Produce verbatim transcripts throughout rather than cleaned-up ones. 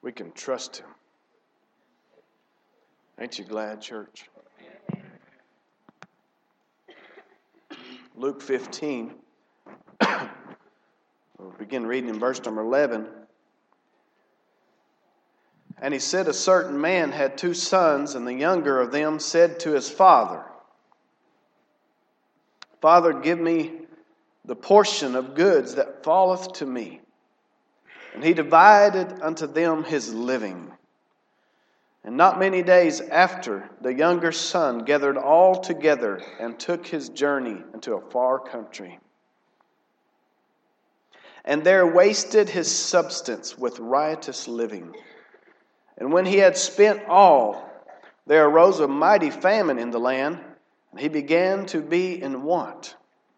We can trust Him. Ain't you glad, church? Luke fifteen. We'll begin reading in verse number eleven. And he said, a certain man had two sons, and the younger of them said to his father, Father, give me the portion of goods that falleth to me. And he divided unto them his living. And not many days after, the younger son gathered all together and took his journey into a far country. And there wasted his substance with riotous living. And when he had spent all, there arose a mighty famine in the land, and he began to be in want.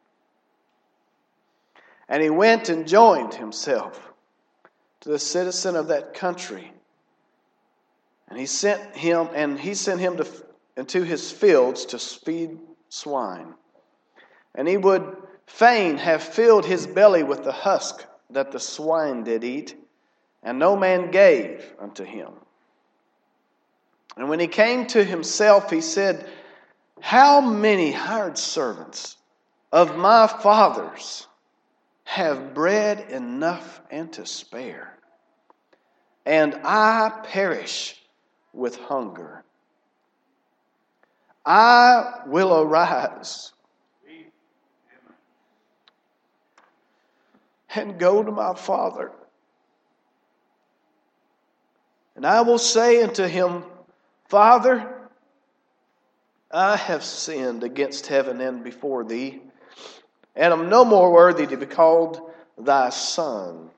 And he went and joined himself to the citizen of that country. And he sent him, and he sent him to, into his fields to feed swine. And he would fain have filled his belly with the husk that the swine did eat, and no man gave unto him. And when he came to himself, he said, How many hired servants of my father's have bread enough and to spare, and I perish with hunger? I will arise and go to my father, and I will say unto him, Father, I have sinned against heaven and before thee, and am no more worthy to be called thy son.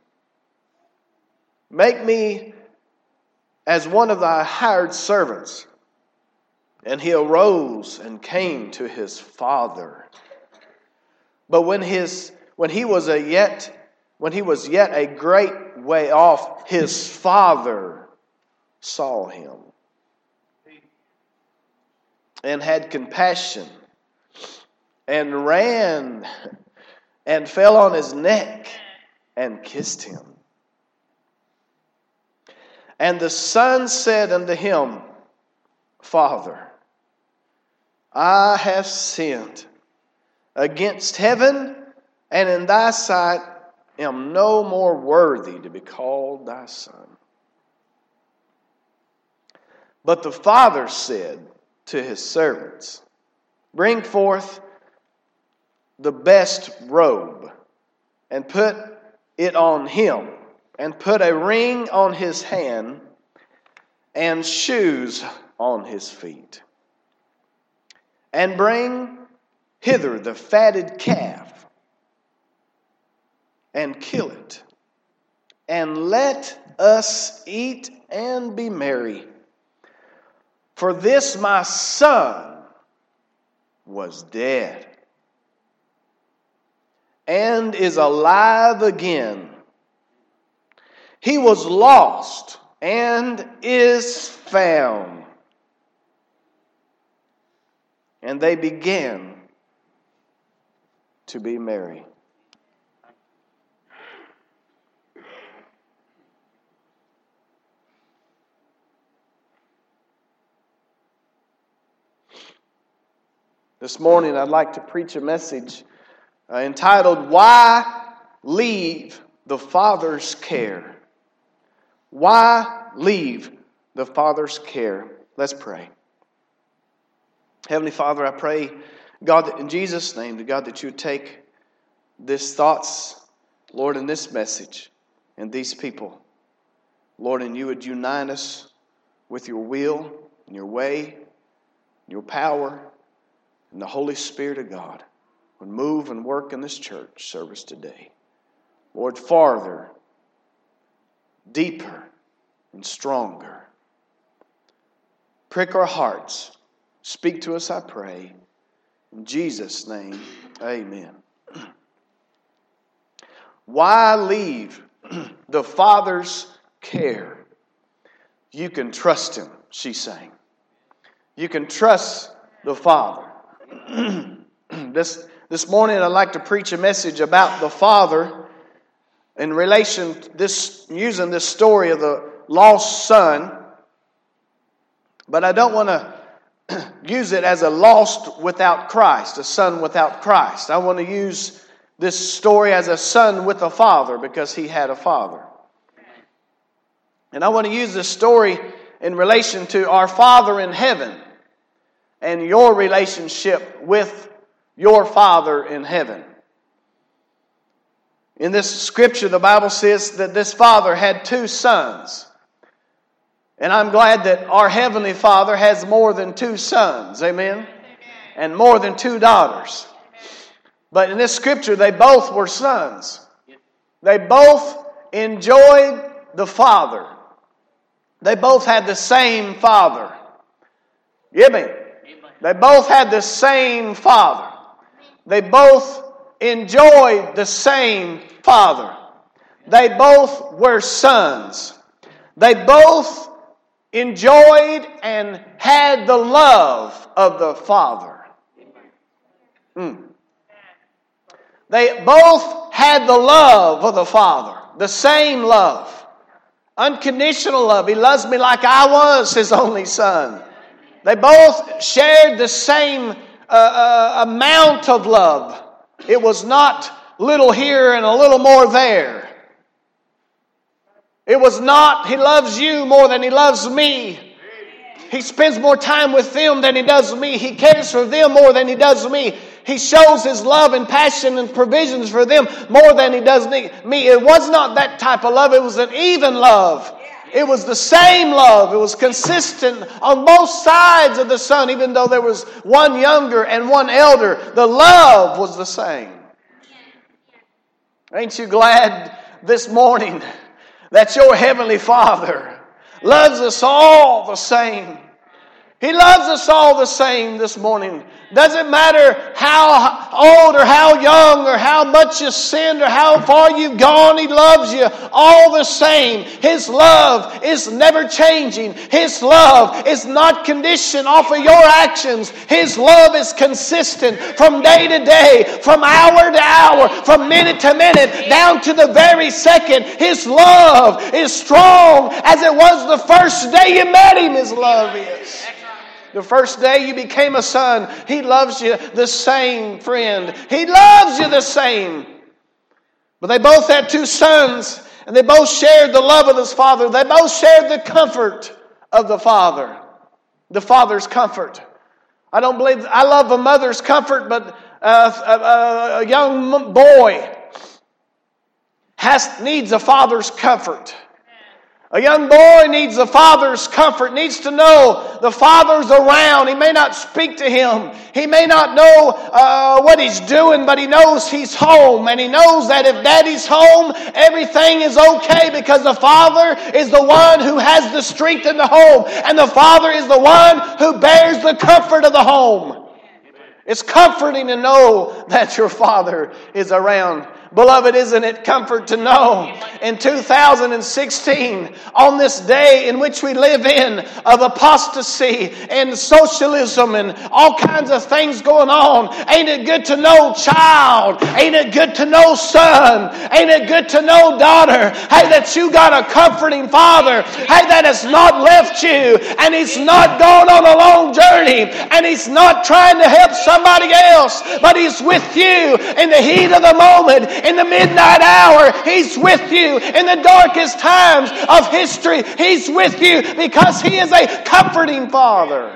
Make me as one of thy hired servants. And he arose and came to his father. But when his when he was a yet when he was yet a great way off, his father saw him and had compassion, and ran and fell on his neck and kissed him. And the son said unto him, Father, I have sinned against heaven, and in thy sight am no more worthy to be called thy son. But the father said to his servants, Bring forth the best robe, and put it on him, and put a ring on his hand, and shoes on his feet. And bring hither the fatted calf, and kill it, and let us eat and be merry. For this my son was dead, and is alive again. He was lost, and is found. And they began to be merry. This morning I'd like to preach a message uh, entitled, Why Leave the Father's Care? Why leave the Father's care? Let's pray. Heavenly Father, I pray, God, that in Jesus' name, to God, that you would take these thoughts, Lord, in this message, and these people, Lord, and you would unite us with your will and your way, your power, and the Holy Spirit of God would move and work in this church service today. Lord, farther, deeper, and stronger. Prick our hearts. Speak to us, I pray. In Jesus' name, amen. Why leave the Father's care? You can trust Him, she sang. You can trust the Father. this, this morning I'd like to preach a message about the Father in relation to this, using this story of the lost son, but I don't want to use it as a lost without Christ, a son without Christ. I want to use this story as a son with a father because he had a father. And I want to use this story in relation to our Father in heaven and your relationship with your Father in heaven. In this scripture, the Bible says that this father had two sons. And I'm glad that our Heavenly Father has more than two sons. Amen? Amen. And more than two daughters. But in this scripture, they both were sons. They both enjoyed the Father. They both had the same Father. You hear me? They both had the same Father. They both enjoyed the same Father. They both were sons. They both enjoyed and had the love of the Father. Mm. They both had the love of the Father. The same love. Unconditional love. He loves me like I was His only Son. They both shared the same uh, uh, amount of love. It was not little here and a little more there. It was not, He loves you more than He loves me. He spends more time with them than He does me. He cares for them more than He does me. He shows His love and passion and provisions for them more than He does me. It was not that type of love. It was an even love. It was the same love. It was consistent on both sides of the Son. Even though there was one younger and one elder, the love was the same. Ain't you glad this morning that your Heavenly Father loves us all the same? He loves us all the same this morning. Doesn't matter how old or how young or how much you sinned or how far you've gone. He loves you all the same. His love is never changing. His love is not conditioned off of your actions. His love is consistent from day to day, from hour to hour, from minute to minute, down to the very second. His love is strong as it was the first day you met Him. His love is. The first day you became a son, He loves you the same, friend. He loves you the same. But they both had two sons, and they both shared the love of His Father. They both shared the comfort of the Father. The Father's comfort. I don't believe, I love a mother's comfort, but uh, a, a young boy has needs a father's comfort. A young boy needs the father's comfort, needs to know the father's around. He may not speak to him. He may not know uh, what he's doing, but he knows he's home. And he knows that if daddy's home, everything is okay because the father is the one who has the strength in the home. And the father is the one who bears the comfort of the home. It's comforting to know that your father is around. Beloved, isn't it comfort to know in two thousand sixteen, on this day in which we live in, of apostasy and socialism and all kinds of things going on, ain't it good to know, child? Ain't it good to know, son? Ain't it good to know, daughter? Hey, that you got a comforting Father. Hey, that has not left you and He's not gone on a long journey and He's not trying to help somebody else, but He's with you in the heat of the moment. In the midnight hour, He's with you. In the darkest times of history, He's with you because He is a comforting Father.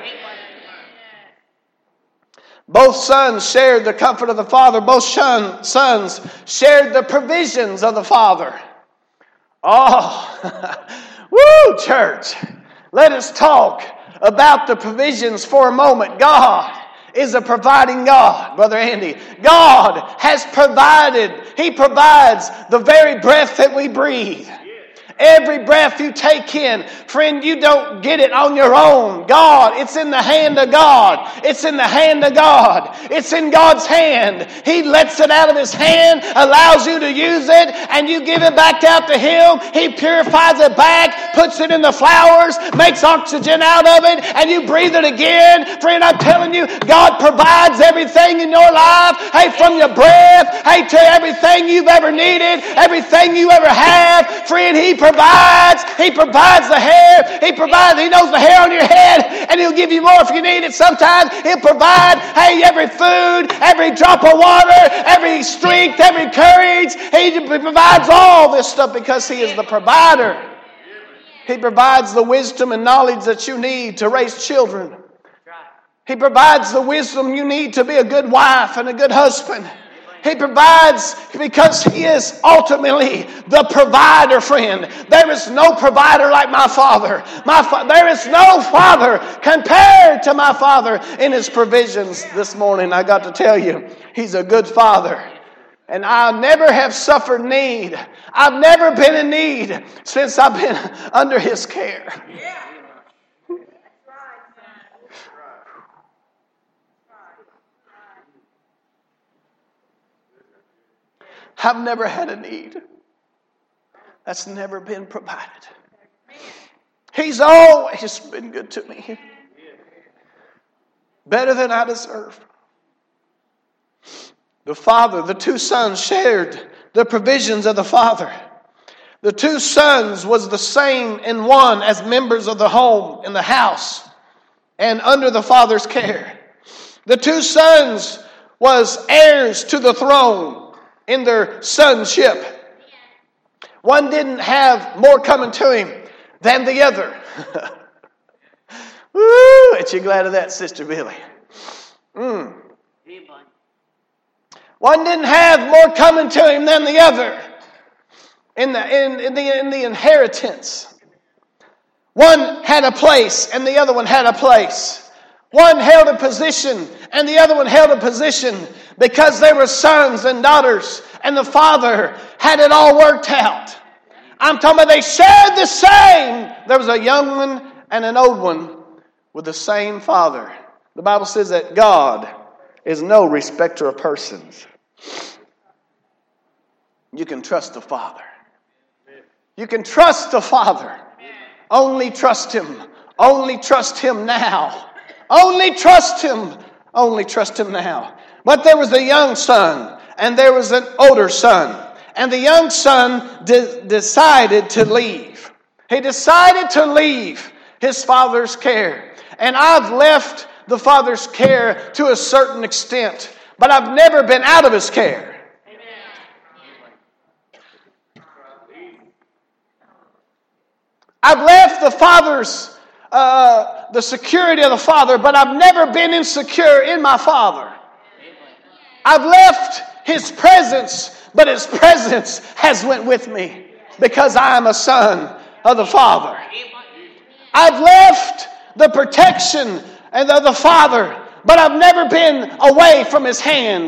Both sons shared the comfort of the Father. Both sons shared the provisions of the Father. Oh, woo, church. Let us talk about the provisions for a moment. God is a providing God, Brother Andy. God has provided. He provides the very breath that we breathe. Every breath you take in, friend, you don't get it on your own. God, it's in the hand of God. It's in the hand of God. It's in God's hand. He lets it out of His hand, allows you to use it, and you give it back out to Him. He purifies it back, puts it in the flowers, makes oxygen out of it, and you breathe it again. Friend, I'm telling you, God provides everything in your life. Hey, from your breath, hey, to everything you've ever needed, everything you ever have. Friend, He provides. He provides the hair. He provides. He knows the hair on your head, and He'll give you more if you need it. Sometimes He'll provide, hey, every food, every drop of water, every strength, every courage. He provides all this stuff because He is the provider. He provides the wisdom and knowledge that you need to raise children. He provides the wisdom you need to be a good wife and a good husband. He provides because He is ultimately the provider, friend. There is no provider like my Father. My fa- there is no Father compared to my Father in His provisions. This morning I got to tell you, He's a good Father. And I never have suffered need. I've never been in need since I've been under His care. Yeah. I've never had a need. That's never been provided. He's always been good to me. Better than I deserve. The Father, the two sons shared the provisions of the Father. The two sons was the same in one as members of the home, in the house, and under the Father's care. The two sons was heirs to the throne in their sonship. One didn't have more coming to him than the other. Woo! Ain't you glad of that, Sister Billy? Mm. One didn't have more coming to him than the other in the, in, in the, in the inheritance. One had a place and the other one had a place. One held a position and the other one held a position because they were sons and daughters and the father had it all worked out. I'm talking about they shared the same. There was a young one and an old one with the same father. The Bible says that God is no respecter of persons. You can trust the Father. You can trust the Father. Only trust Him. Only trust Him now. Only trust Him. Only trust Him now. But there was a young son and there was an older son. And the young son de- decided to leave. He decided to leave his father's care. And I've left the Father's care to a certain extent, but I've never been out of His care. I've left the Father's, uh, the security of the Father, but I've never been insecure in my Father. I've left His presence, but His presence has went with me because I am a son of the Father. I've left the protection and of the Father, but I've never been away from His hand.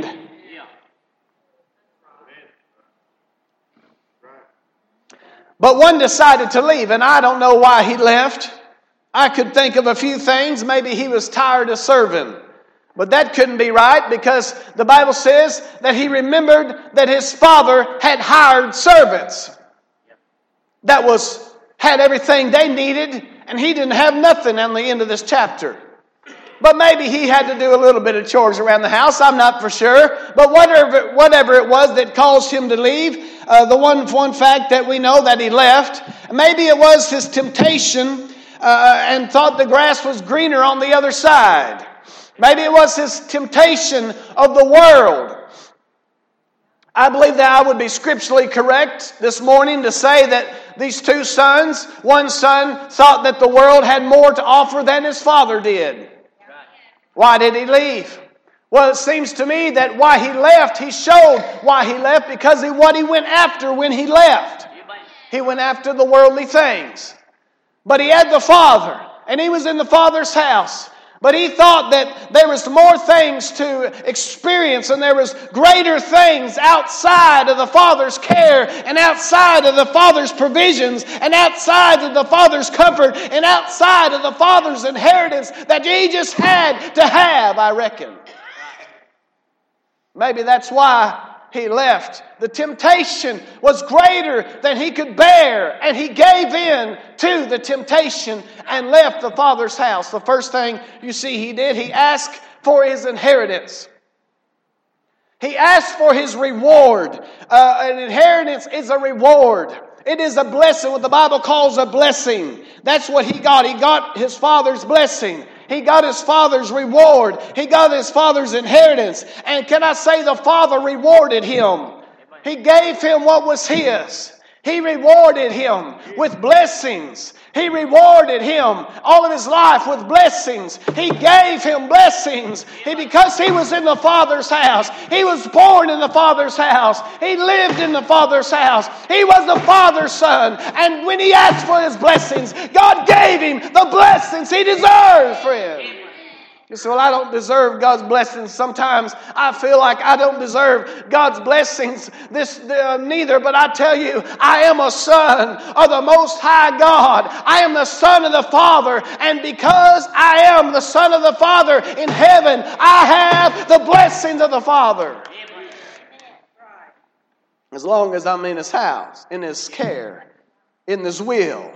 But one decided to leave, and I don't know why he left. I could think of a few things. Maybe he was tired of serving. But that couldn't be right because the Bible says that he remembered that his father had hired servants that was had everything they needed, and he didn't have nothing on the end of this chapter. But maybe he had to do a little bit of chores around the house. I'm not for sure. But whatever, whatever it was that caused him to leave, uh, the one, one fact that we know that he left, maybe it was his temptation uh, and thought the grass was greener on the other side. Maybe it was his temptation of the world. I believe that I would be scripturally correct this morning to say that these two sons, one son thought that the world had more to offer than his father did. Why did he leave? Well, it seems to me that why he left, he showed why he left because of what he went after when he left. He went after the worldly things. But he had the Father, and he was in the Father's house. But he thought that there was more things to experience and there was greater things outside of the Father's care and outside of the Father's provisions and outside of the Father's comfort and outside of the Father's inheritance that he just had to have, I reckon. Maybe that's why he left. The temptation was greater than he could bear, and he gave in to the temptation and left the Father's house. The first thing you see he did, he asked for his inheritance. He asked for his reward. Uh, an inheritance is a reward. It is a blessing, what the Bible calls a blessing. That's what he got. He got his Father's blessing. He got his Father's reward. He got his Father's inheritance. And can I say the Father rewarded him? He gave him what was his. He rewarded him with blessings. He rewarded him all of his life with blessings. He gave him blessings. He, because he was in the Father's house. He was born in the Father's house. He lived in the Father's house. He was the Father's son. And when he asked for his blessings, God gave him the blessings he deserved, friend. You say, well, I don't deserve God's blessings. Sometimes I feel like I don't deserve God's blessings. This uh, neither, but I tell you, I am a son of the Most High God. I am the son of the Father. And because I am the son of the Father in heaven, I have the blessings of the Father. As long as I'm in His house, in His care, in His will.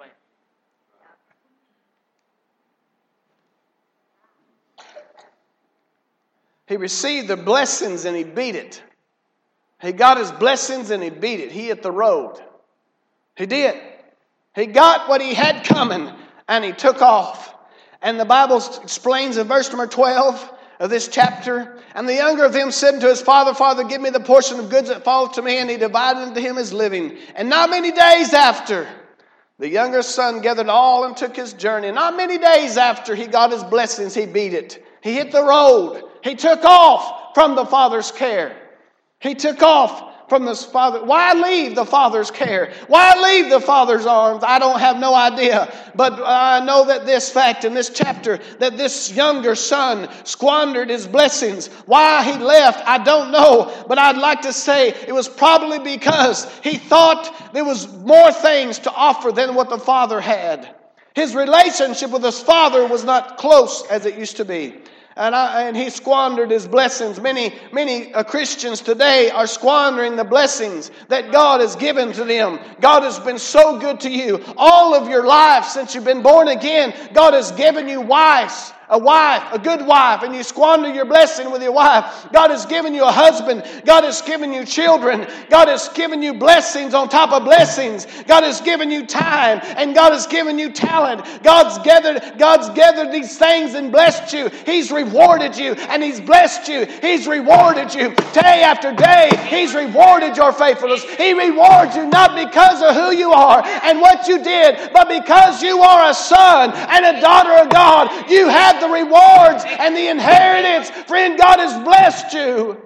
He received the blessings and he beat it. He got his blessings and he beat it. He hit the road. He did. He got what he had coming and he took off. And the Bible explains in verse number twelve of this chapter, and the younger of them said unto his father, Father, give me the portion of goods that falleth to me. And he divided unto him his living. And not many days after, the younger son gathered all and took his journey. Not many days after he got his blessings, he beat it. He hit the road. He took off from the Father's care. He took off from the Father. Why leave the Father's care? Why leave the Father's arms? I don't have no idea. But I know that this fact in this chapter, that this younger son squandered his blessings. Why he left, I don't know. But I'd like to say it was probably because he thought there was more things to offer than what the Father had. His relationship with his Father was not close as it used to be. And, I, and he squandered his blessings. Many, many uh, Christians today are squandering the blessings that God has given to them. God has been so good to you. All of your life since you've been born again, God has given you wives. A wife, a good wife, and you squander your blessing with your wife. God has given you a husband. God has given you children. God has given you blessings on top of blessings. God has given you time, and God has given you talent. God's gathered, God's gathered these things and blessed you. He's rewarded you, and He's blessed you. He's rewarded you day after day. He's rewarded your faithfulness. He rewards you not because of who you are and what you did, but because you are a son and a daughter of God. You have the rewards and the inheritance. Friend, God has blessed you.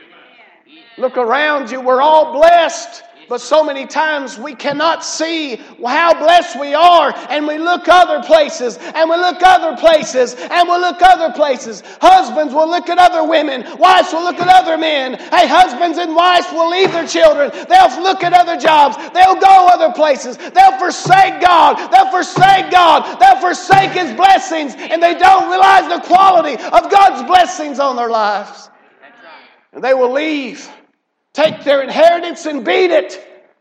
Look around you. We're all blessed. But so many times we cannot see how blessed we are. And we look other places. And we look other places. And we look other places. Husbands will look at other women. Wives will look at other men. Hey, husbands and wives will leave their children. They'll look at other jobs. They'll go other places. They'll forsake God. They'll forsake God. They'll forsake His blessings. And they don't realize the quality of God's blessings on their lives. And they will leave. Take their inheritance and beat it.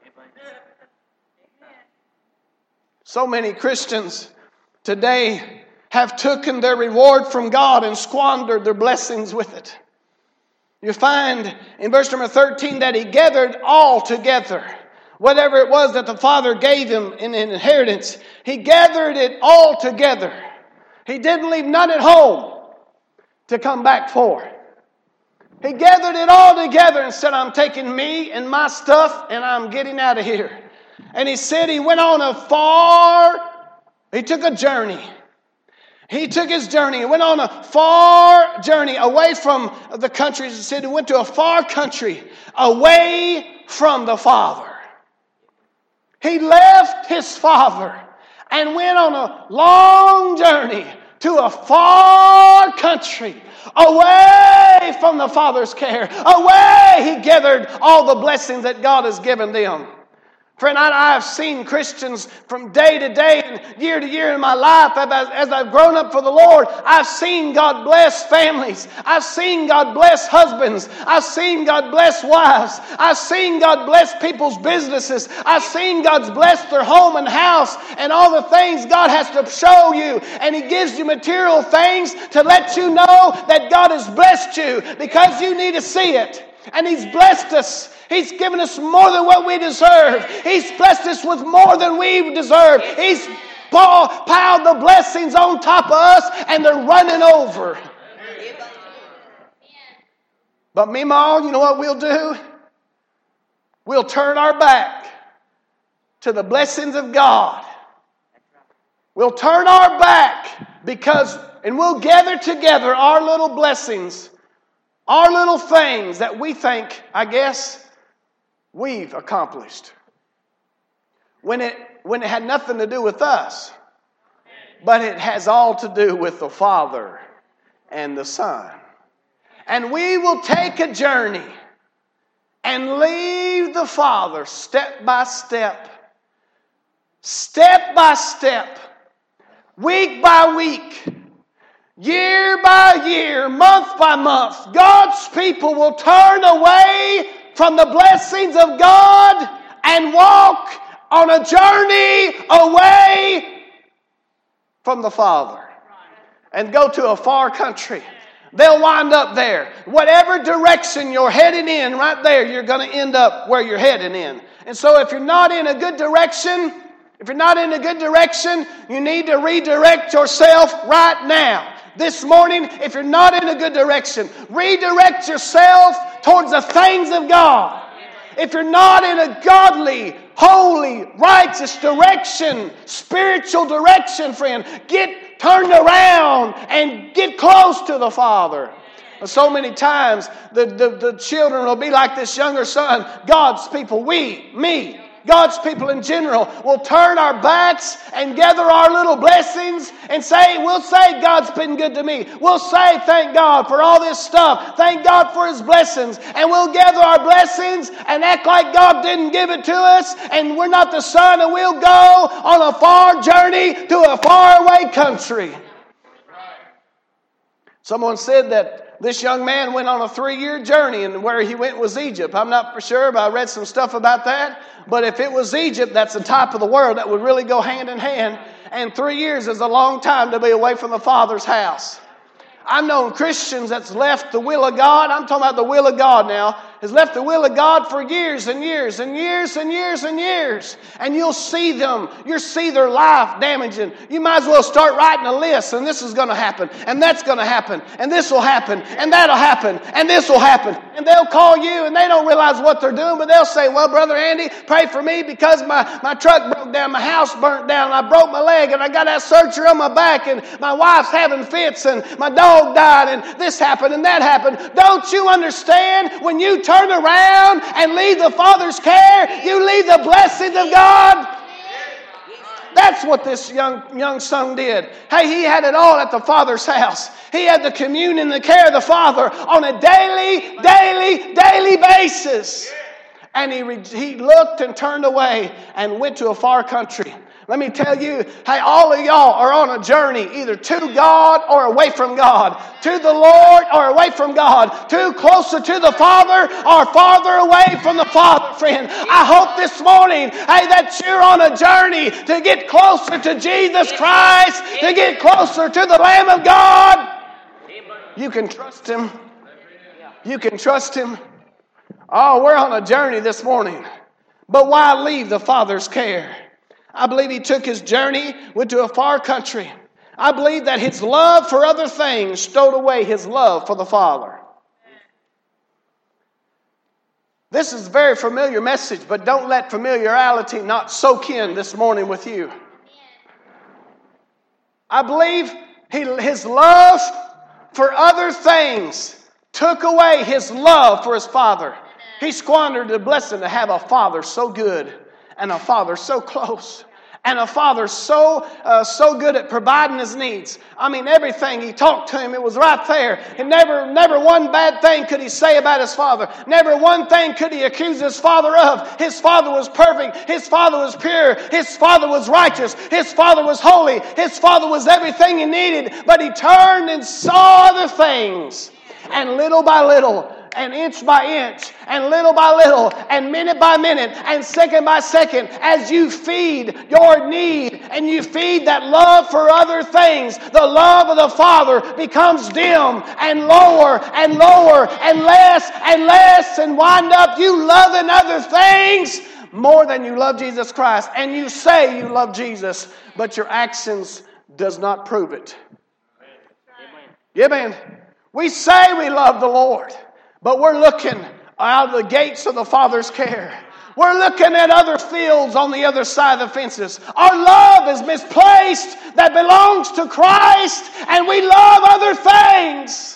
So many Christians today have taken their reward from God and squandered their blessings with it. You find in verse number thirteen that he gathered all together. Whatever it was that the Father gave him in inheritance, he gathered it all together. He didn't leave none at home to come back for. He gathered it all together and said, I'm taking me and my stuff and I'm getting out of here. And he said he went on a far, he took a journey. He took his journey. He went on a far journey away from the country. He said he went to a far country away from the Father. He left his Father and went on a long journey to a far country, away from the Father's care. Away, He gathered all the blessings that God has given them. Friend, I have seen Christians from day to day and year to year in my life as I've grown up for the Lord. I've seen God bless families. I've seen God bless husbands. I've seen God bless wives. I've seen God bless people's businesses. I've seen God's bless their home and house and all the things God has to show you. And He gives you material things to let you know that God has blessed you because you need to see it. And He's blessed us. He's given us more than what we deserve. He's blessed us with more than we deserve. He's piled the blessings on top of us and they're running over. But Meemaw, you know what we'll do? We'll turn our back to the blessings of God. We'll turn our back because, and we'll gather together our little blessings, our little things that we think, I guess, we've accomplished. When it, when it had nothing to do with us, but it has all to do with the Father and the Son. And we will take a journey and leave the Father step by step, step by step, week by week, year by year, month by month. God's people will turn away from the blessings of God and walk on a journey away from the Father and go to a far country. They'll wind up there. Whatever direction you're heading in, right there, you're going to end up where you're heading in. And so if you're not in a good direction, if you're not in a good direction, you need to redirect yourself right now. This morning, if you're not in a good direction, redirect yourself towards the things of God. If you're not in a godly, holy, righteous direction, spiritual direction, friend, get turned around and get close to the Father. So many times, the, the, the children will be like this younger son. God's people, we, me, God's people in general will turn our backs and gather our little blessings and say, we'll say God's been good to me. We'll say thank God for all this stuff. Thank God for His blessings. And we'll gather our blessings and act like God didn't give it to us and we're not the son, and we'll go on a far journey to a faraway country. Someone said that this young man went on a three-year journey, and where he went was Egypt. I'm not for sure, but I read some stuff about that. But if it was Egypt, that's the top of the world. That would really go hand in hand. And three years is a long time to be away from the Father's house. I've known Christians that's left the will of God. I'm talking about the will of God now. Has left the will of God for years and years and years and years and years. And you'll see them. You'll see their life damaging. You might as well start writing a list. And this is going to happen. And that's going to happen. And this will happen. And that'll happen. And this will happen. And they'll call you and they don't realize what they're doing. But they'll say, well, Brother Andy, pray for me because my, my truck broke down. My house burnt down. I broke my leg. And I got that surgery on my back. And my wife's having fits. And my dog died. And this happened and that happened. Don't you understand? When you turn around and leave the Father's care, you leave the blessings of God. That's what this young, young son did. Hey, he had it all at the Father's house. He had the communion and the care of the Father on a daily, daily, daily basis. And he, he looked and turned away and went to a far country. Let me tell you, hey, all of y'all are on a journey either to God or away from God. To the Lord or away from God. To closer to the Father or farther away from the Father, friend. I hope this morning, hey, that you're on a journey to get closer to Jesus Christ, to get closer to the Lamb of God. You can trust Him. You can trust Him. Oh, we're on a journey this morning. But why leave the Father's care? I believe he took his journey, went to a far country. I believe that his love for other things stowed away his love for the Father. This is a very familiar message, but don't let familiarity not soak in this morning with you. I believe he, his love for other things took away his love for his Father. He squandered the blessing to have a Father so good and a Father so close And a father so uh, so good at providing his needs. I mean, everything. He talked to him, it was right there. And never, never one bad thing could he say about his father. Never one thing could he accuse his father of. His father was perfect. His father was pure. His father was righteous. His father was holy. His father was everything he needed. But he turned and saw other things. And little by little, and inch by inch, and little by little, and minute by minute, and second by second, as you feed your need and you feed that love for other things, the love of the Father becomes dim and lower and lower and less and less, and wind up you loving other things more than you love Jesus Christ. And you say you love Jesus, but your actions does not prove it. Yeah, man. We say we love the Lord, but we're looking out of the gates of the Father's care. We're looking at other fields on the other side of the fences. Our love is misplaced that belongs to Christ, and we love other things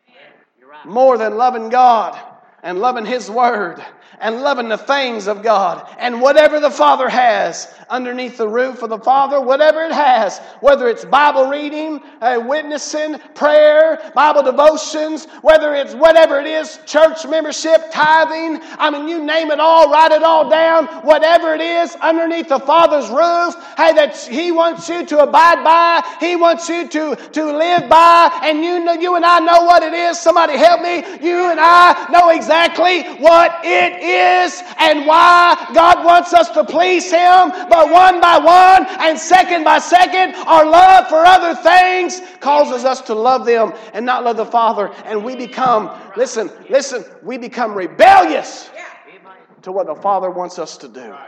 more than loving God and loving His Word and loving the things of God. And whatever the Father has underneath the roof of the Father, whatever it has, whether it's Bible reading, uh, witnessing, prayer, Bible devotions, whether it's whatever it is, church membership, tithing, I mean, you name it all, write it all down, whatever it is underneath the Father's roof, hey, that He wants you to abide by, He wants you to, to live by, and you know, you and I know what it is. Somebody help me. You and I know exactly what it is and why God wants us to please Him. But one by one and second by second, our love for other things causes us to love them and not love the Father. And we become, listen, listen, we become rebellious to what the Father wants us to do.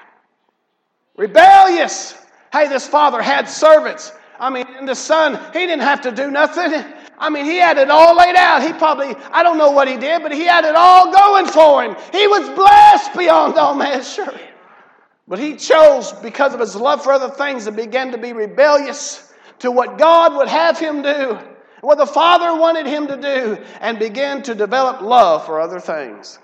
Rebellious. Hey, this father had servants. I mean, and the son, he didn't have to do nothing. I mean, he had it all laid out. He probably, I don't know what he did, but he had it all going for him. He was blessed beyond all measure. But he chose, because of his love for other things, and began to be rebellious to what God would have him do, what the Father wanted him to do, and began to develop love for other things.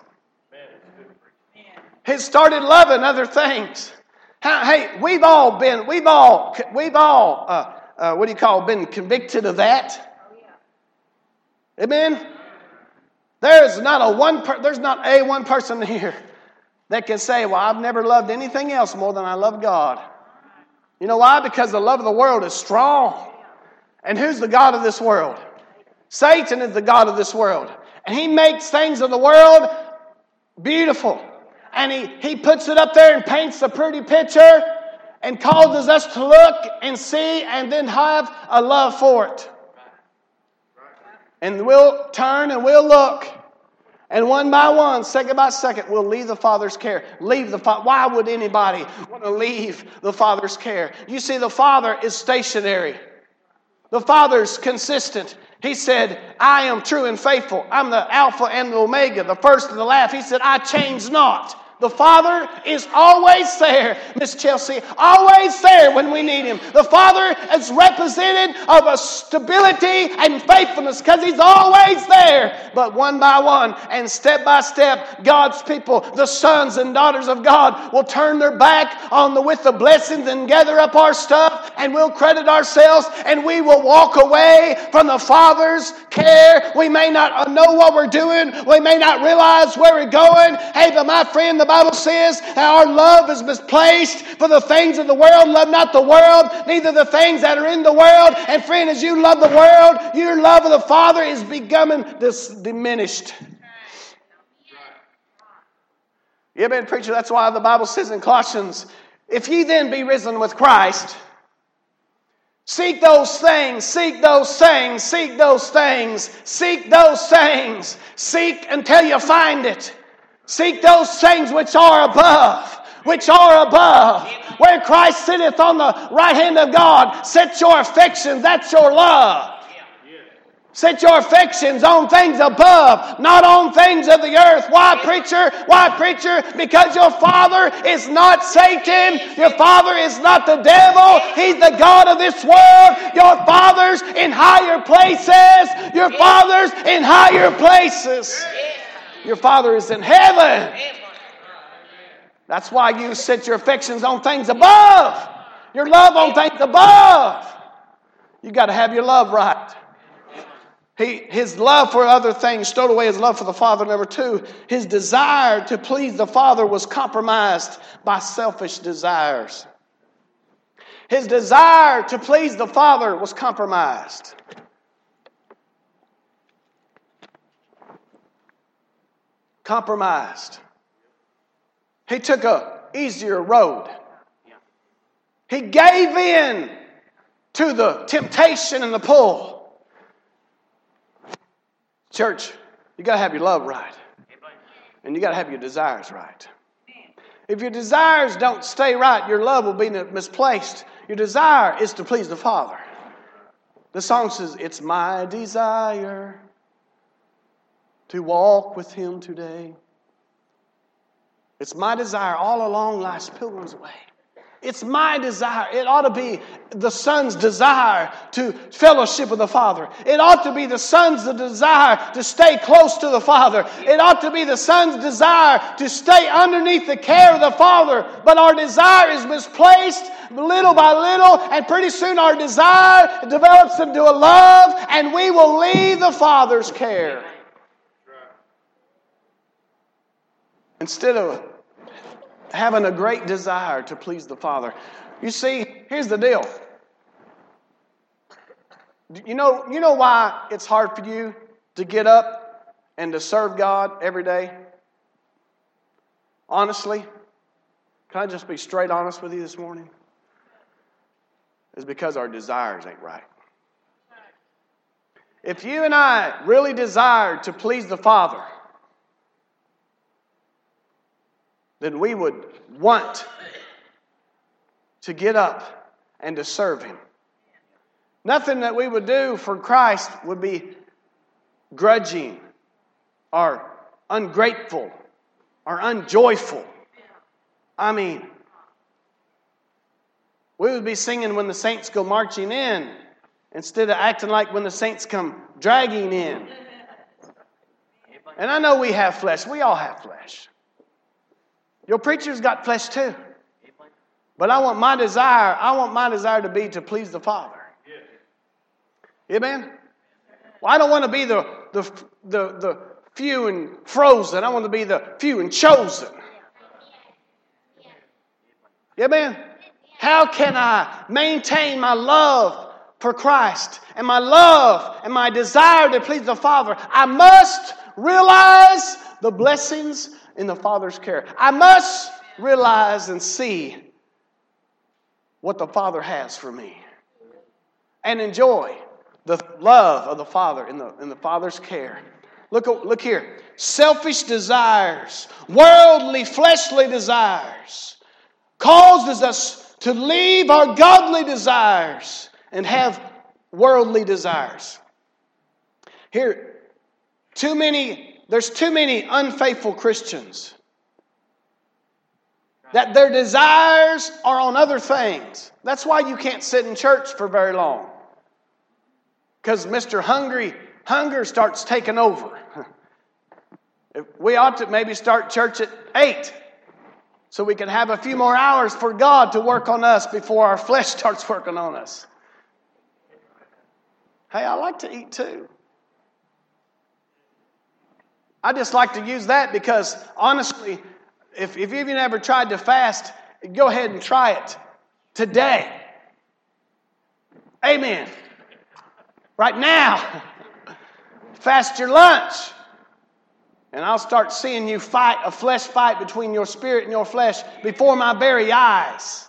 He started loving other things. Hey, we've all been, we've all, we've all, uh, uh, what do you call, been convicted of that. Amen. There's not a one, per, there's not a one person here that can say, well, I've never loved anything else more than I love God. You know why? Because the love of the world is strong. And who's the God of this world? Satan is the God of this world. And he makes things of the world beautiful. And he, he puts it up there and paints a pretty picture and causes us to look and see and then have a love for it. And we'll turn and we'll look. And one by one, second by second, we'll leave the Father's care. Leave the Father. Why would anybody want to leave the Father's care? You see, the Father is stationary. The Father's consistent. He said, I am true and faithful. I'm the Alpha and the Omega, the first and the last. He said, I change not. The Father is always there, Miss Chelsea, always there when we need Him. The Father is represented of a stability and faithfulness because He's always there. But one by one and step by step, God's people, the sons and daughters of God, will turn their back on the with the blessings and gather up our stuff, and we'll credit ourselves, and we will walk away from the Father's care. We may not know what we're doing. We may not realize where we're going. Hey, but my friend, the The Bible says that our love is misplaced for the things of the world. Love not the world, neither the things that are in the world. And friend, as you love the world, your love of the Father is becoming this diminished. Yeah, man, preacher, that's why the Bible says in Colossians, if ye then be risen with Christ, seek those things, seek those things, seek those things, seek those things, seek until you find it. Seek those things which are above, which are above, where Christ sitteth on the right hand of God. Set your affections, that's your love. Set your affections on things above, not on things of the earth. Why, preacher? Why, preacher? Because your Father is not Satan. Your Father is not the devil. He's the God of this world. Your Father's in higher places. Your Father's in higher places. Your Father is in heaven. That's why you set your affections on things above. Your love on things above. You got to have your love right. He, his love for other things stowed away his love for the Father. Number two, his desire to please the Father was compromised by selfish desires. His desire to please the Father was compromised. Compromised. He took a easier road. He gave in to the temptation and the pull. Church, you got to have your love right. And you got to have your desires right. If your desires don't stay right, your love will be misplaced. Your desire is to please the Father. The song says, it's my desire to walk with Him today. It's my desire all along life's pilgrim's way. It's my desire. It ought to be the Son's desire to fellowship with the Father. It ought to be the Son's desire to stay close to the Father. It ought to be the Son's desire to stay underneath the care of the Father. But our desire is misplaced little by little, and pretty soon our desire develops into a love, and we will leave the Father's care. Instead of having a great desire to please the Father. You see, here's the deal. You know, you know why it's hard for you to get up and to serve God every day? Honestly, can I just be straight honest with you this morning? It's because our desires ain't right. If you and I really desire to please the Father, then we would want to get up and to serve Him. Nothing that we would do for Christ would be grudging or ungrateful or unjoyful. I mean, we would be singing when the saints go marching in instead of acting like when the saints come dragging in. And I know we have flesh. We all have flesh. Your preacher's got flesh too. But I want my desire, I want my desire to be to please the Father. Amen? Well, I don't want to be the, the, the, the few and frozen. I want to be the few and chosen. Amen? How can I maintain my love for Christ and my love and my desire to please the Father? I must realize the blessings in the Father's care. I must realize and see what the Father has for me and enjoy the love of the Father in the, in the Father's care. Look, look here. Selfish desires, worldly, fleshly desires causes us to leave our godly desires and have worldly desires. Here, too many There's too many unfaithful Christians that their desires are on other things. That's why you can't sit in church for very long. Because Mister Hungry, hunger starts taking over. We ought to maybe start church at eight so we can have a few more hours for God to work on us before our flesh starts working on us. Hey, I like to eat too. I just like to use that because, honestly, if, if you've never tried to fast, go ahead and try it today. Amen. Right now. Fast your lunch. And I'll start seeing you fight a flesh fight between your spirit and your flesh before my very eyes.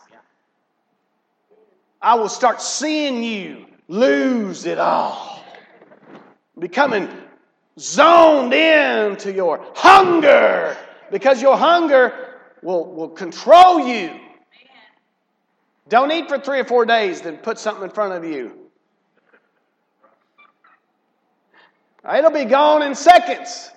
I will start seeing you lose it all. Becoming zoned in to your hunger, because your hunger will, will control you. Don't eat for three or four days, then put something in front of you. It'll be gone in seconds.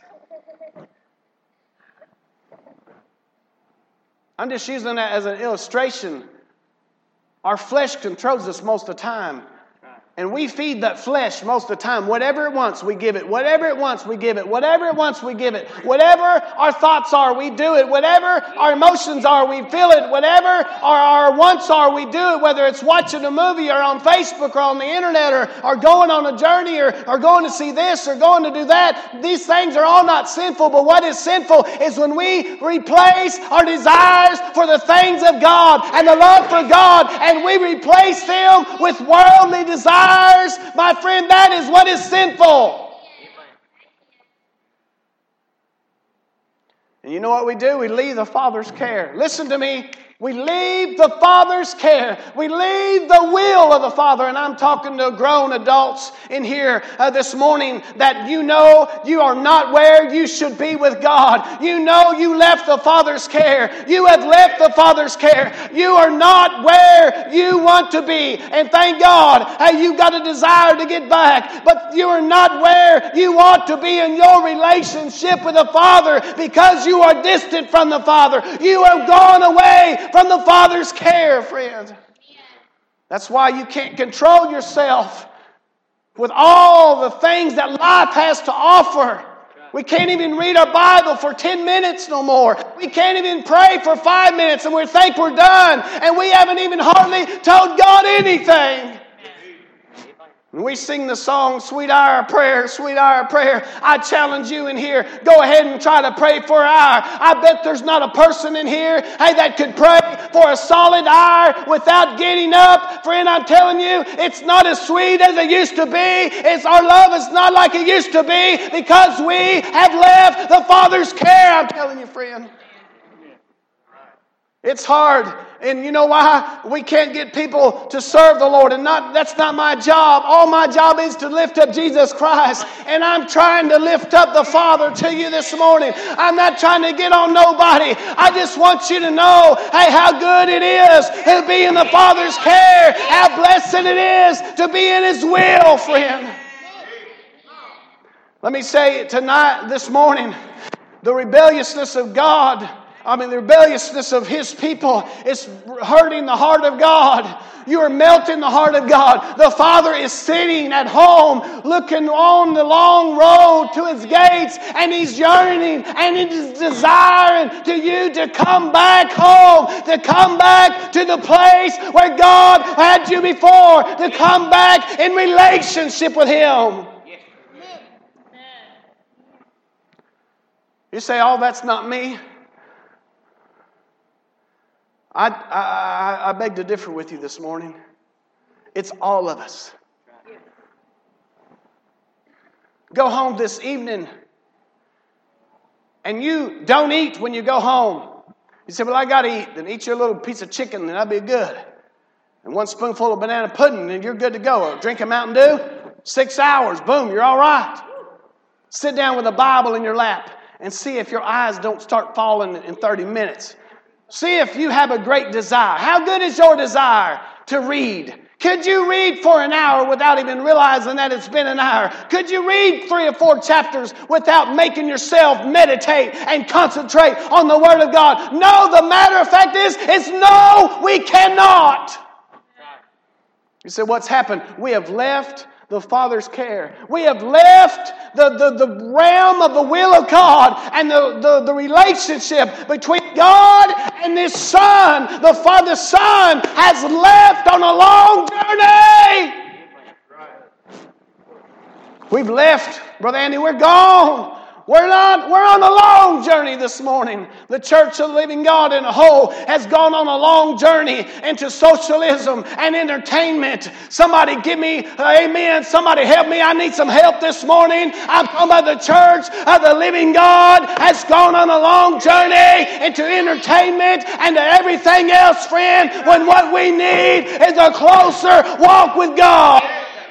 I'm just using that as an illustration. Our flesh controls us most of the time. And we feed that flesh most of the time. Whatever it wants, we give it. Whatever it wants, we give it. Whatever it wants, we give it. Whatever our thoughts are, we do it. Whatever our emotions are, we feel it. Whatever our, our wants are, we do it. Whether it's watching a movie or on Facebook or on the internet or, or going on a journey or, or going to see this or going to do that. These things are all not sinful. But what is sinful is when we replace our desires for the things of God and the love for God, and we replace them with worldly desires. My friend, that is what is sinful. And you know what we do? We leave the Father's care. Listen to me. We leave the Father's care. We leave the will of the Father. And I'm talking to grown adults in here uh, this morning that you know you are not where you should be with God. You know you left the Father's care. You have left the Father's care. You are not where you want to be. And thank God, hey, you've got a desire to get back. But you are not where you ought to be in your relationship with the Father because you are distant from the Father. You have gone away from the Father's care, friends. That's why you can't control yourself with all the things that life has to offer. We can't even read our Bible for ten minutes no more. We can't even pray for five minutes and we think we're done. And we haven't even hardly told God anything. When we sing the song, Sweet Hour of Prayer, Sweet Hour of Prayer, I challenge you in here, go ahead and try to pray for an hour. I bet there's not a person in here, hey, that could pray for a solid hour without getting up. Friend, I'm telling you, it's not as sweet as it used to be. It's our love is not like it used to be because we have left the Father's care. I'm telling you, friend. It's hard. And you know why? We can't get people to serve the Lord. And not that's not my job. All my job is to lift up Jesus Christ. And I'm trying to lift up the Father to you this morning. I'm not trying to get on nobody. I just want you to know, hey, how good it is to be in the Father's care. How blessed it is to be in His will, friend. Let me say tonight, this morning, the rebelliousness of God, I mean, the rebelliousness of His people is hurting the heart of God. You are melting the heart of God. The Father is sitting at home looking on the long road to His gates, and He's yearning and He's desiring to you to come back home, to come back to the place where God had you before, to come back in relationship with Him. You say, oh, that's not me. I, I, I beg to differ with you this morning. It's all of us. Go home this evening and you don't eat when you go home. You say, well, I got to eat. Then eat your little piece of chicken and that'll be good. And one spoonful of banana pudding and you're good to go. Or drink a Mountain Dew. Six hours, boom, you're all right. Sit down with a Bible in your lap and see if your eyes don't start falling in thirty minutes. See if you have a great desire. How good is your desire to read? Could you read for an hour without even realizing that it's been an hour? Could you read three or four chapters without making yourself meditate and concentrate on the Word of God? No, the matter of fact is, is no, we cannot. You say, what's happened? We have left the Father's care. We have left the, the, the realm of the will of God and the, the, the relationship between God and His Son. The Father, Son has left on a long journey. We've left, Brother Andy, we're gone. We're not, we're on a long journey this morning. The Church of the Living God in a whole has gone on a long journey into socialism and entertainment. Somebody give me, amen. Somebody help me. I need some help this morning. I'm talking about the Church of the Living God has gone on a long journey into entertainment and to everything else, friend, when what we need is a closer walk with God.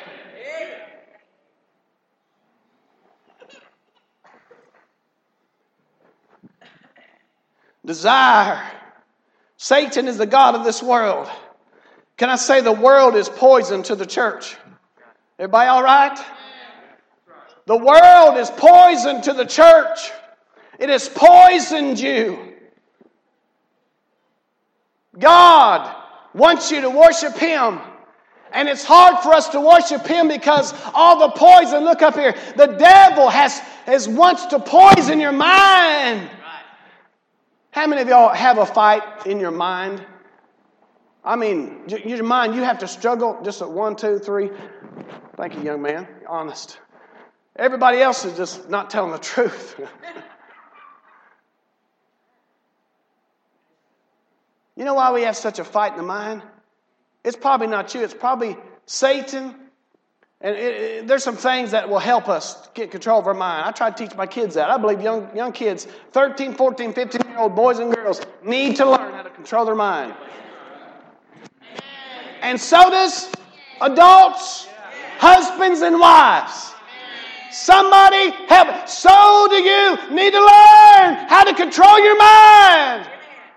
Desire. Satan is the god of this world. Can I say the world is poison to the church? Everybody all right? The world is poison to the church. It has poisoned you. God wants you to worship Him And it's hard for us to worship Him because all the poison, look up here, the devil has, has wants to poison your mind. How many of y'all have a fight in your mind? I mean, your mind, you have to struggle just at one, two, three. Thank you, young man. You're honest. Everybody else is just not telling the truth. You know why we have such a fight in the mind? It's probably not you. It's probably Satan. And it, it, there's some things that will help us get control of our mind. I try to teach my kids that. I believe young, young kids, thirteen, fourteen, fifteen-year-old boys and girls, need to learn how to control their mind. And so does adults, husbands and wives. Somebody help. So do you need to learn how to control your mind.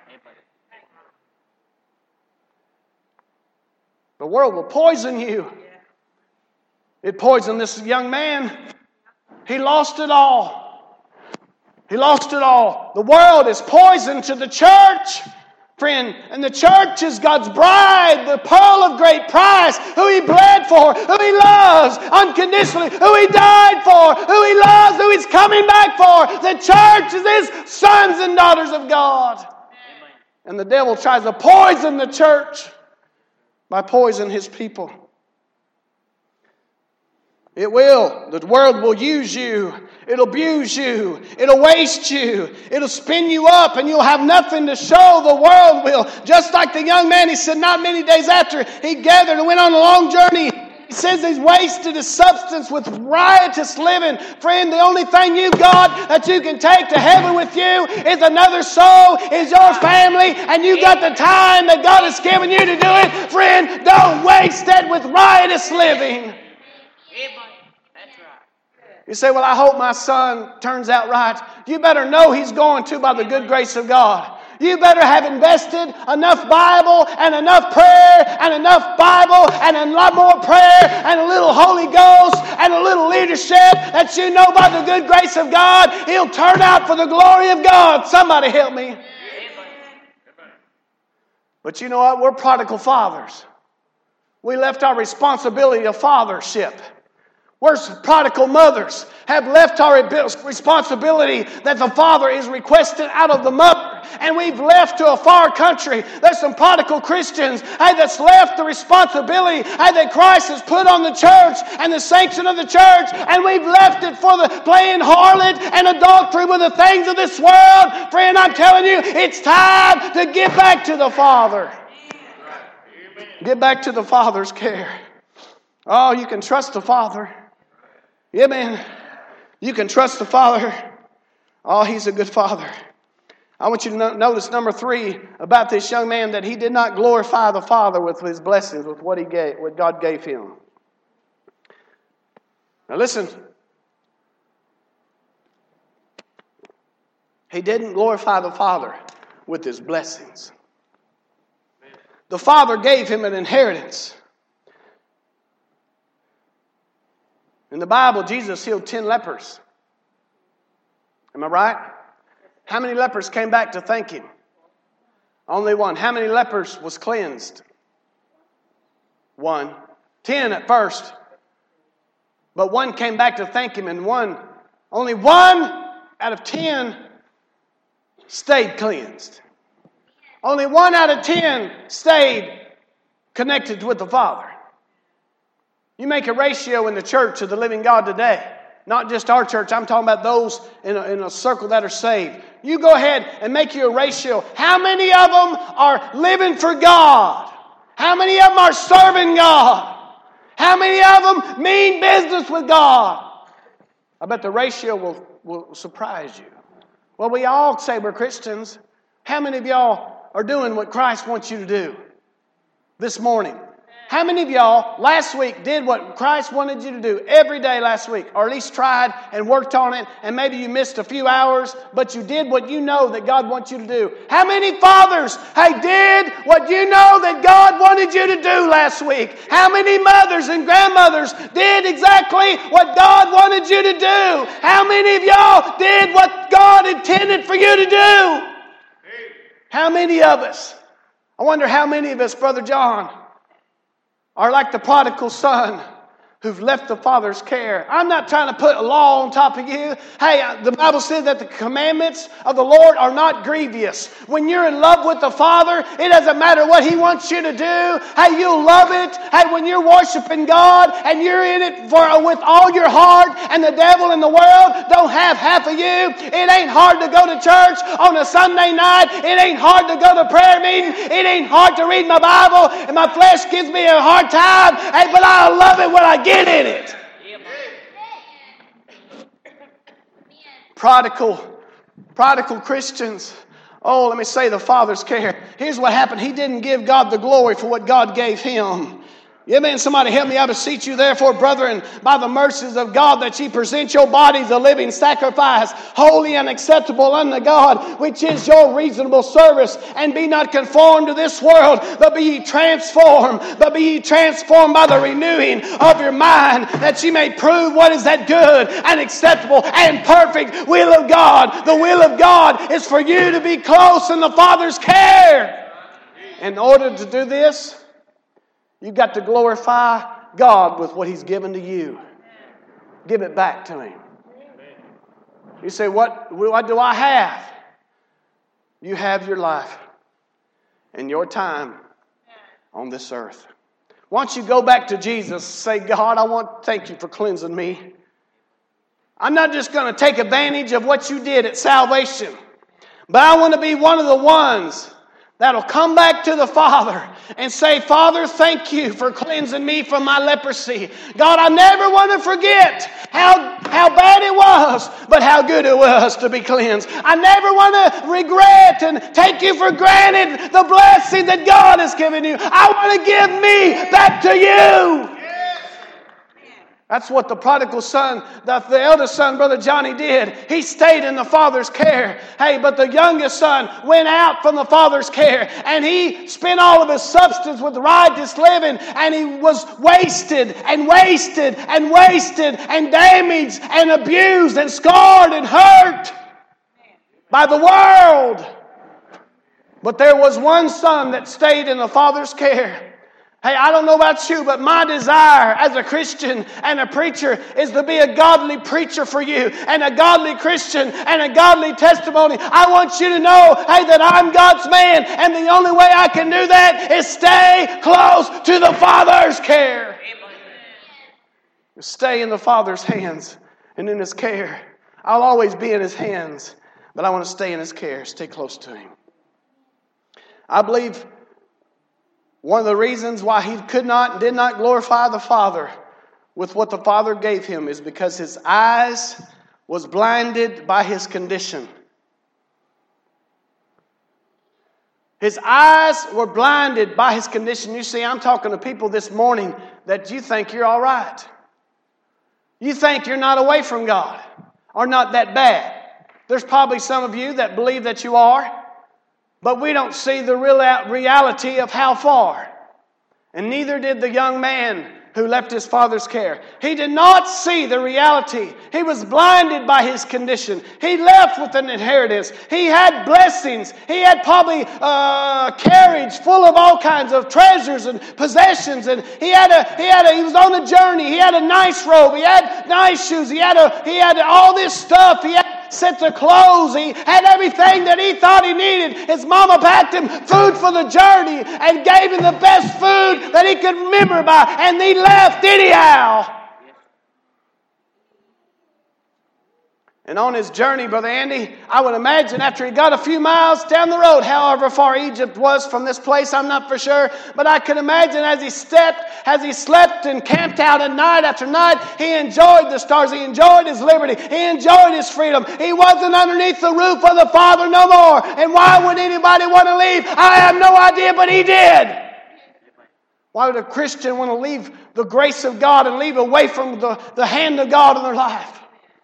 The world will poison you. It poisoned this young man. He lost it all. He lost it all. The world is poison to the church, friend. And the church is God's bride, the pearl of great price, who He bled for, who He loves unconditionally, who He died for, who He loves, who He's coming back for. The church is His sons and daughters of God. And the devil tries to poison the church by poisoning His people. It will. The world will use you. It'll abuse you. It'll waste you. It'll spin you up and you'll have nothing to show. The world will. Just like the young man, he said not many days after he gathered and went on a long journey. He says he's wasted his substance with riotous living. Friend, the only thing you've got that you can take to heaven with you is another soul, is your family, and you got the time that God has given you to do it. Friend, don't waste it with riotous living. You say, well, I hope my son turns out right. You better know he's going to by the good grace of God. You better have invested enough Bible and enough prayer and enough Bible and a lot more prayer and a little Holy Ghost and a little leadership that you know by the good grace of God, he'll turn out for the glory of God. Somebody help me. But you know what? We're prodigal fathers. We left our responsibility of fathership. We're prodigal mothers, have left our responsibility that the father is requested out of the mother. And we've left to a far country. There's some prodigal Christians hey, that's left the responsibility hey, that Christ has put on the church and the saints of the church. And we've left it for the playing harlot and adultery with the things of this world. Friend, I'm telling you, it's time to get back to the Father. Get back to the Father's care. Oh, you can trust the Father. Yeah, man. You can trust the Father. Oh, He's a good Father. I want you to no- notice number three about this young man, that he did not glorify the Father with his blessings, with what he gave, what God gave him. Now listen. He didn't glorify the Father with his blessings. The Father gave him an inheritance. In the Bible, Jesus healed ten lepers. Am I right? How many lepers came back to thank Him? Only one. How many lepers was cleansed? One. Ten at first. But one came back to thank Him, and one, only one out of ten stayed cleansed. Only one out of ten stayed connected with the Father. You make a ratio in the church of the living God today. Not just our church. I'm talking about those in a, in a circle that are saved. You go ahead and make you a ratio. How many of them are living for God? How many of them are serving God? How many of them mean business with God? I bet the ratio will, will surprise you. Well, we all say we're Christians. How many of y'all are doing what Christ wants you to do this morning? How many of y'all last week did what Christ wanted you to do every day last week? Or at least tried and worked on it, and maybe you missed a few hours, but you did what you know that God wants you to do. How many fathers, hey, did what you know that God wanted you to do last week? How many mothers and grandmothers did exactly what God wanted you to do? How many of y'all did what God intended for you to do? How many of us? I wonder how many of us, Brother John, are like the prodigal son who've left the Father's care. I'm not trying to put a law on top of you. Hey, the Bible says that the commandments of the Lord are not grievous. When you're in love with the Father, it doesn't matter what He wants you to do. Hey, you'll love it. Hey, when you're worshiping God and you're in it for with all your heart, and the devil and the world don't have half of you, it ain't hard to go to church on a Sunday night. It ain't hard to go to prayer meeting. It ain't hard to read my Bible, and my flesh gives me a hard time. Hey, but I love it when I get in it. Prodigal, prodigal Christians. Oh, let me say the Father's care. Here's what happened. He didn't give God the glory for what God gave him. Amen. Somebody help me. I beseech you, therefore, brethren, by the mercies of God, that ye present your bodies a living sacrifice, holy and acceptable unto God, which is your reasonable service. And be not conformed to this world, but be ye transformed, but be ye transformed by the renewing of your mind, that ye may prove what is that good and acceptable and perfect will of God. The will of God is for you to be close in the Father's care. In order to do this, you've got to glorify God with what He's given to you. Give it back to Him. You say, what, what do I have? You have your life and your time on this earth. Once you go back to Jesus, say, God, I want to thank you for cleansing me. I'm not just going to take advantage of what you did at salvation, but I want to be one of the ones that'll come back to the Father and say, Father, thank you for cleansing me from my leprosy. God, I never want to forget how, how bad it was, but how good it was to be cleansed. I never want to regret and take you for granted the blessing that God has given you. I want to give me back to you. That's what the prodigal son, the, the eldest son, Brother Johnny, did. He stayed in the Father's care. Hey, but the youngest son went out from the Father's care, and he spent all of his substance with riotous living, and he was wasted and wasted and wasted and damaged and abused and scarred and hurt by the world. But there was one son that stayed in the Father's care. Hey, I don't know about you, but my desire as a Christian and a preacher is to be a godly preacher for you and a godly Christian and a godly testimony. I want you to know, hey, that I'm God's man, and the only way I can do that is stay close to the Father's care. Stay in the Father's hands and in His care. I'll always be in His hands, but I want to stay in His care, stay close to Him. I believe one of the reasons why he could not and did not glorify the Father with what the Father gave him is because his eyes was blinded by his condition. His eyes were blinded by his condition. You see, I'm talking to people this morning that you think you're all right. You think you're not away from God or not that bad. There's probably some of you that believe that you are. But we don't see the real reality of how far. And neither did the young man who left his father's care. He did not see the reality. He was blinded by his condition. He left with an inheritance. He had blessings. He had probably a carriage full of all kinds of treasures and possessions. And he had a he had a he was on a journey. He had a nice robe. He had nice shoes. He had a he had all this stuff. He had sets of clothes. He had everything that he thought he needed. His mama packed him food for the journey and gave him the best food that he could remember by. And he left anyhow. And on his journey, Brother Andy, I would imagine after he got a few miles down the road, however far Egypt was from this place, I'm not for sure, but I can imagine as he stepped, as he slept and camped out at night after night, he enjoyed the stars, he enjoyed his liberty, he enjoyed his freedom. He wasn't underneath the roof of the Father no more. And why would anybody want to leave? I have no idea, but he did. Why would a Christian want to leave the grace of God and leave away from the, the hand of God in their life?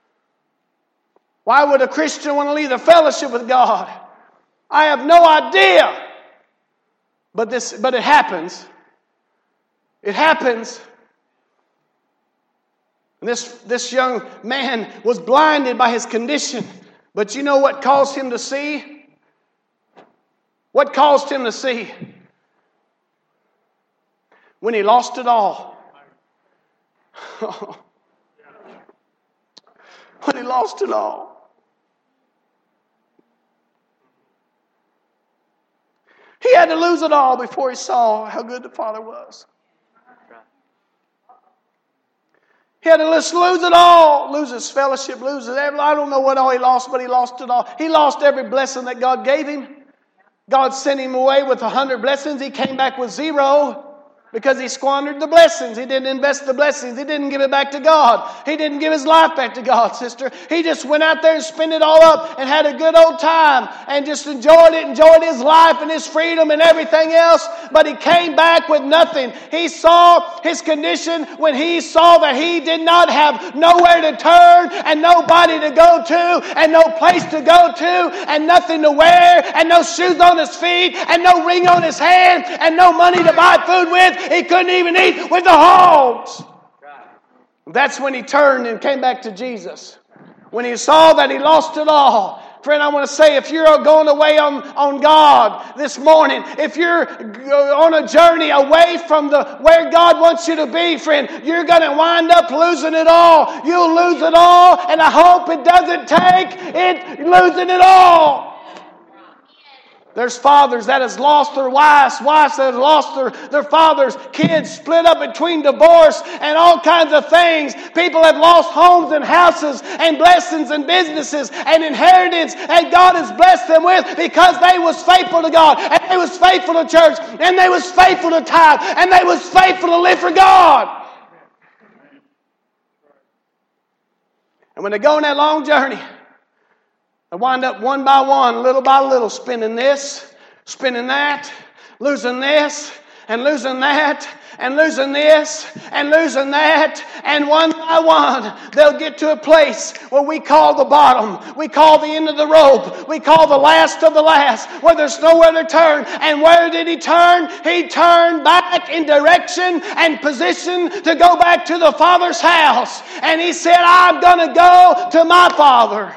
Why would a Christian want to leave the fellowship with God? I have no idea. But this, but it happens. It happens. And this, this young man was blinded by his condition. But you know what caused him to see? What caused him to see? when he lost it all. When he lost it all. He had to lose it all before he saw how good the Father was. He had to just lose it all. Lose his fellowship, lose his everything. I don't know what all he lost, but he lost it all. He lost every blessing that God gave him. God sent him away with a hundred blessings. He came back with zero. Because he squandered the blessings. He didn't invest the blessings. He didn't give it back to God. He didn't give his life back to God, sister. He just went out there and spent it all up and had a good old time and just enjoyed it, enjoyed his life and his freedom and everything else. But he came back with nothing. He saw his condition when he saw that he did not have nowhere to turn and nobody to go to and no place to go to and nothing to wear and no shoes on his feet and no ring on his hand and no money to buy food with. He couldn't even eat with the hogs. That's when he turned and came back to Jesus. When he saw that he lost it all. Friend, I want to say, if you're going away on, on God this morning, if you're on a journey away from the where God wants you to be, friend, you're going to wind up losing it all. You'll lose it all, and I hope it doesn't take it losing it all. There's fathers that has lost their wives, wives that have lost their, their fathers, kids split up between divorce and all kinds of things. People have lost homes and houses and blessings and businesses and inheritance that God has blessed them with because they was faithful to God and they was faithful to church and they was faithful to tithe and they was faithful to live for God. And when they go on that long journey, I wind up one by one, little by little, spinning this, spinning that, losing this, and losing that, and losing this, and losing that. And one by one, they'll get to a place where we call the bottom. We call the end of the rope. We call the last of the last, where there's nowhere to turn. And where did he turn? He turned back in direction and position to go back to the Father's house. And he said, I'm going to go to my Father.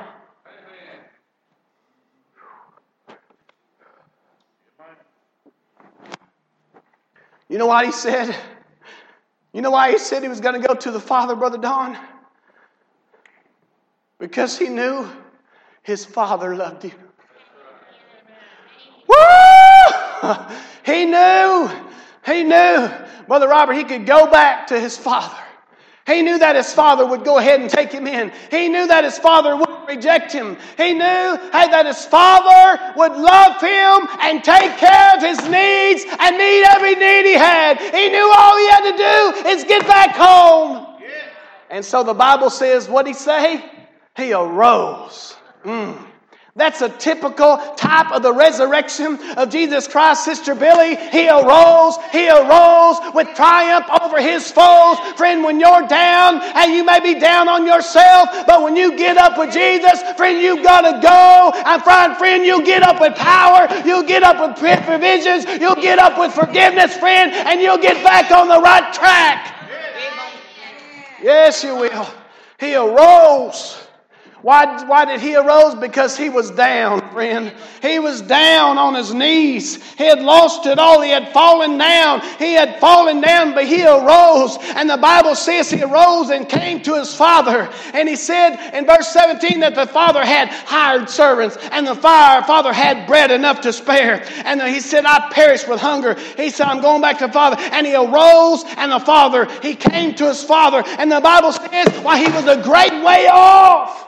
You know what he said? You know why he said he was going to go to the Father, Brother Don? Because he knew his Father loved him. Woo! He knew, he knew, Brother Robert, he could go back to his Father. He knew that his Father would go ahead and take him in. He knew that his Father wouldn't reject him. He knew hey, that his Father would love him and take care of his needs and meet every need he had. He knew all he had to do is get back home. Yeah. And so the Bible says, what did he say? He arose. Mm. That's a typical type of the resurrection of Jesus Christ, Sister Billy. He arose. He arose with triumph over his foes. Friend, when you're down, and you may be down on yourself, but when you get up with Jesus, friend, you've got to go. And friend, friend, you'll get up with power. You'll get up with provisions. You'll get up with forgiveness, friend, and you'll get back on the right track. Yes, you will. He arose. Why, why did he arise? Because he was down, friend. He was down on his knees. He had lost it all. He had fallen down. He had fallen down, but he arose. And the Bible says he arose and came to his father. And he said in verse seventeen that the father had hired servants. And the father had bread enough to spare. And he said, I perish with hunger. He said, I'm going back to the father. And he arose, and the father, he came to his father. And the Bible says, while he was a great way off.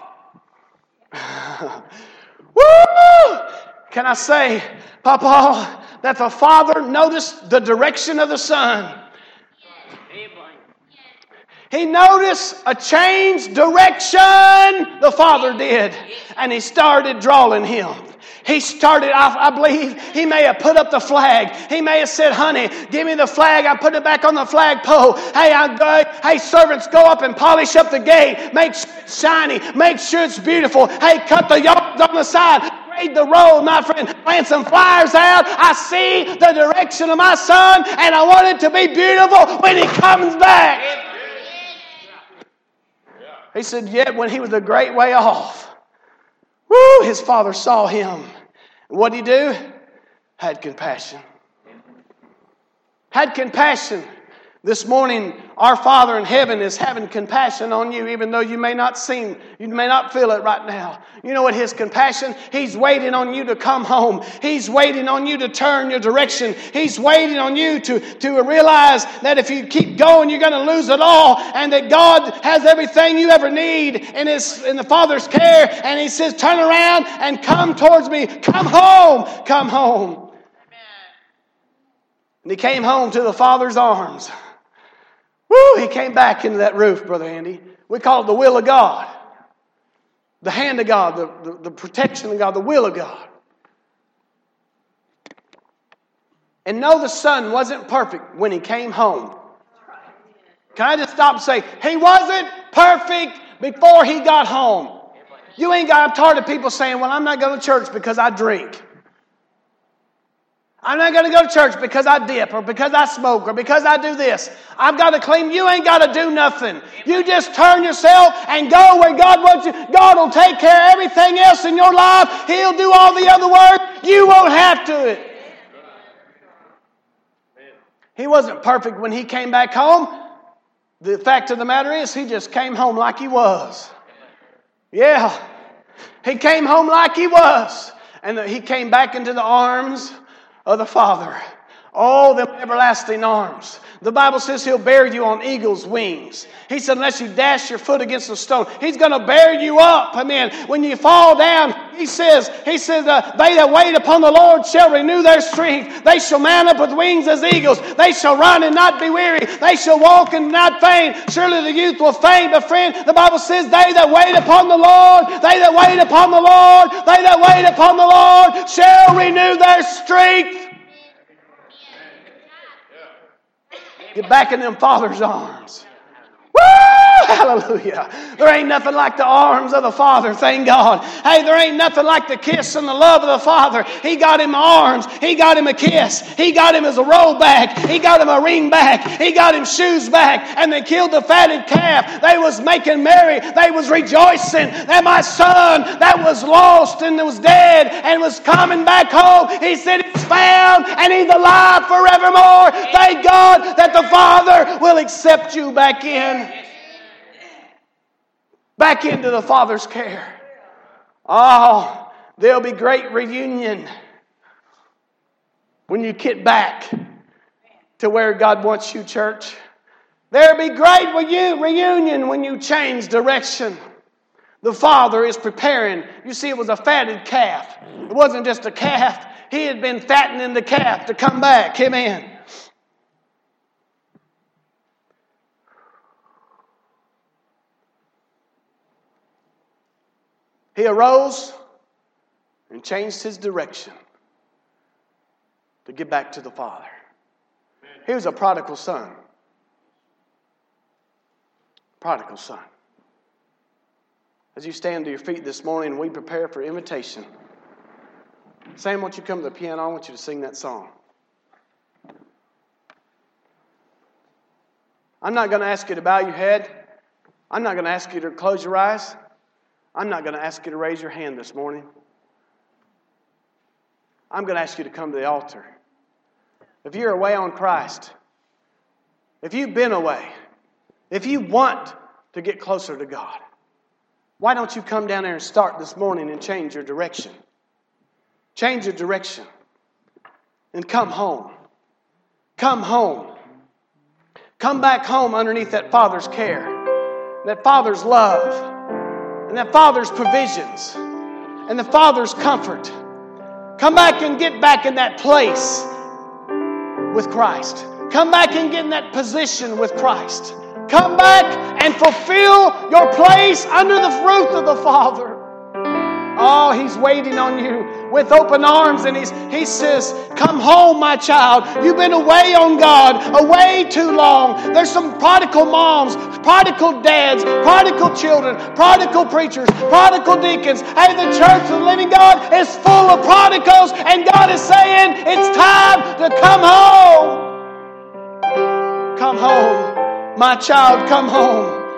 Woo! Can I say, Papa, that the Father noticed the direction of the Son. He noticed a changed direction, the Father did, and he started drawing him. He started, I, I believe, he may have put up the flag. He may have said, honey, give me the flag. I put it back on the flagpole. Hey, I go, hey, servants, go up and polish up the gate. Make sure it's shiny. Make sure it's beautiful. Hey, cut the yards on the side. Grade the road, my friend. Plant some flyers out. I see the direction of my son, and I want it to be beautiful when he comes back. He said, yet when he was a great way off, woo, his father saw him. What did he do? Had compassion. Had compassion. This morning, our Father in heaven is having compassion on you, even though you may not seem, you may not feel it right now. You know what His compassion? He's waiting on you to come home. He's waiting on you to turn your direction. He's waiting on you to, to realize that if you keep going, you're going to lose it all, and that God has everything you ever need in His in the Father's care. And He says, turn around and come towards me. Come home. Come home. And he came home to the Father's arms. Woo, he came back into that roof, Brother Andy. We call it the will of God. The hand of God, the, the, the protection of God, the will of God. And no, the son wasn't perfect when he came home. Can I just stop and say, he wasn't perfect before he got home. You ain't got, I'm tired of people saying, well, I'm not going to church because I drink. I'm not going to go to church because I dip or because I smoke or because I do this. I've got to claim you ain't got to do nothing. You just turn yourself and go where God wants you. God will take care of everything else in your life. He'll do all the other work. You won't have to it. He wasn't perfect when he came back home. The fact of the matter is he just came home like he was. Yeah. He came home like he was. And he came back into the arms of the Father. Oh, the everlasting arms. The Bible says He'll bear you on eagle's wings. He said, unless you dash your foot against a stone, He's going to bear you up. Amen. When you fall down, He says, He says, uh, they that wait upon the Lord shall renew their strength. They shall mount up with wings as eagles. They shall run and not be weary. They shall walk and not faint. Surely the youth will faint. But friend, the Bible says, they that wait upon the Lord, they that wait upon the Lord, they that wait upon the Lord shall renew their strength. Get back in them Father's arms. Woo! Hallelujah. There ain't nothing like the arms of the Father, thank God. Hey, there ain't nothing like the kiss and the love of the Father. He got him arms. He got him a kiss. He got him as a robe back. He got him a ring back. He got him shoes back. And they killed the fatted calf. They was making merry. They was rejoicing that my son that was lost and was dead and was coming back home, he said he's found and he's alive forevermore. Thank God that the Father will accept you back in. Back into the Father's care. Oh, there'll be great reunion when you get back to where God wants you, church. There'll be great reunion when you change direction. The Father is preparing. You see, it was a fatted calf. It wasn't just a calf. He had been fattening the calf to come back. Amen. He arose and changed his direction to get back to the Father. He was a prodigal son. Prodigal son. As you stand to your feet this morning and we prepare for invitation, Sam, won't you come to the piano? I want you to sing that song. I'm not going to ask you to bow your head. I'm not going to ask you to close your eyes. I'm not going to ask you to raise your hand this morning. I'm going to ask you to come to the altar. If you're away on Christ, if you've been away, if you want to get closer to God, why don't you come down there and start this morning and change your direction? Change your direction and come home. Come home. Come back home underneath that Father's care, that Father's love, and that Father's provisions, and the Father's comfort. Come back and get back in that place with Christ. Come back and get in that position with Christ. Come back and fulfill your place under the roof of the Father. Oh, He's waiting on you with open arms, and he's, He says, come home, my child. You've been away on God, away too long. There's some prodigal moms, prodigal dads, prodigal children, prodigal preachers, prodigal deacons. Hey, the church of the living God is full of prodigals, and God is saying, it's time to come home. Come home, my child, come home.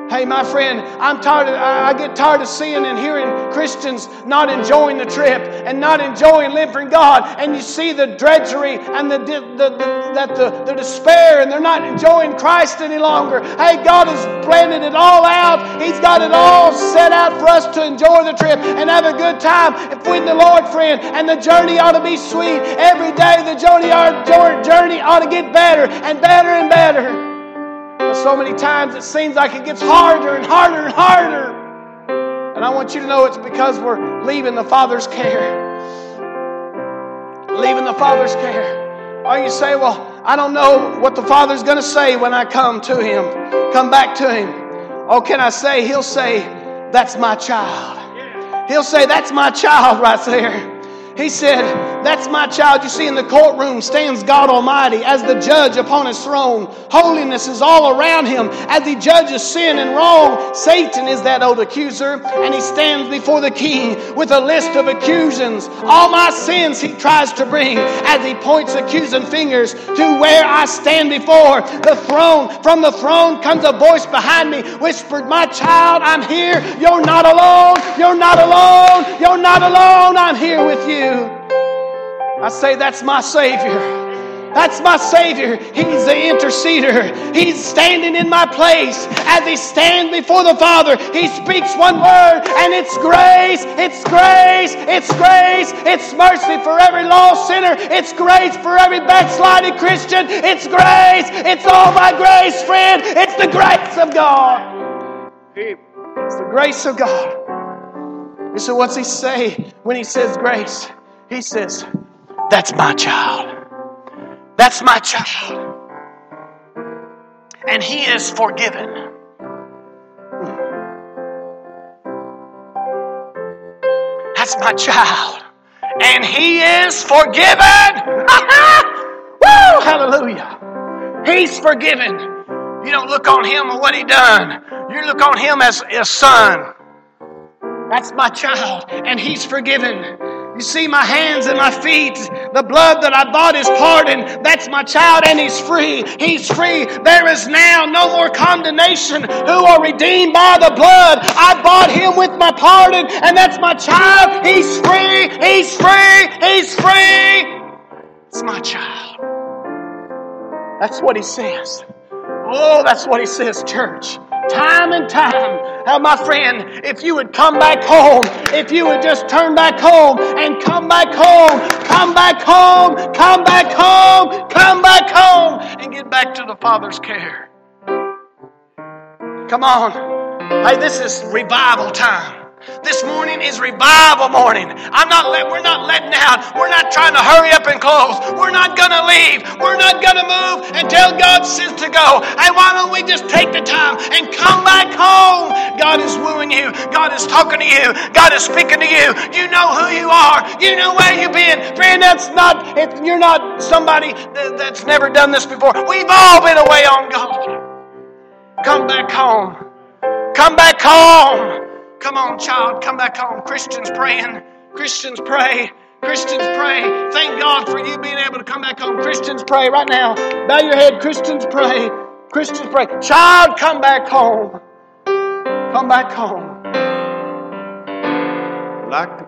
Hey, my friend, I'm tired of, I get tired of seeing and hearing Christians not enjoying the trip and not enjoying living for God. And you see the drudgery and the, the, the, that the, the despair, and they're not enjoying Christ any longer. Hey, God has planned it all out. He's got it all set out for us to enjoy the trip and have a good time with the Lord, friend. And the journey ought to be sweet. Every day the journey, our journey ought to get better and better and better. But so many times it seems like it gets harder and harder and harder. And I want you to know it's because we're leaving the Father's care. Leaving the Father's care. Or you say, well, I don't know what the Father's going to say when I come to Him. Come back to Him. Oh, can I say, He'll say, that's my child. He'll say, that's my child right there. He said, that's my child. You see, in the courtroom stands God Almighty as the judge upon His throne. Holiness is all around Him as He judges sin and wrong. Satan is that old accuser, and he stands before the King with a list of accusations. All my sins He tries to bring as He points accusing fingers to where I stand before the throne. From the throne comes a voice behind me, whispered, my child, I'm here. You're not alone. You're not alone. You're not alone. I'm here with you. I say, that's my Savior. That's my Savior. He's the interceder. He's standing in my place. As He stands before the Father, He speaks one word, and it's grace. It's grace. It's grace. It's mercy for every lost sinner. It's grace for every backsliding Christian. It's grace. It's all my grace, friend. It's the grace of God. It's the grace of God. You say, what's He say when He says grace? He says, that's my child. That's my child. And He is forgiven. That's my child. And He is forgiven. Woo! Hallelujah. He's forgiven. You don't look on Him and what He done. You look on Him as a son. That's my child. And He's forgiven. You see my hands and my feet. The blood that I bought is pardon. That's my child, and He's free. He's free. There is now no more condemnation who are redeemed by the blood. I bought Him with my pardon, and that's my child. He's free. He's free. He's free. It's my child. That's what He says. Oh, that's what He says, church. Time and time. Now, my friend, if you would come back home, if you would just turn back home and come back home, come back home, come back home, come back home, and get back to the Father's care. Come on. Hey, this is revival time. This morning is revival morning. I'm not let, we're not letting out. We're not trying to hurry up and close. We're not going to leave. We're not going to move until God says to go. And why don't we just take the time and come back home? God is wooing you. God is talking to you. God is speaking to you. You know who you are. You know where you've been. Friend, that's not, if you're not somebody that's never done this before. We've all been away on God. Come back home. Come back home. Come on, child, come back home. Christians praying. Christians pray. Christians pray. Thank God for you being able to come back home. Christians pray right now. Bow your head. Christians pray. Christians pray. Child, come back home. Come back home. Like the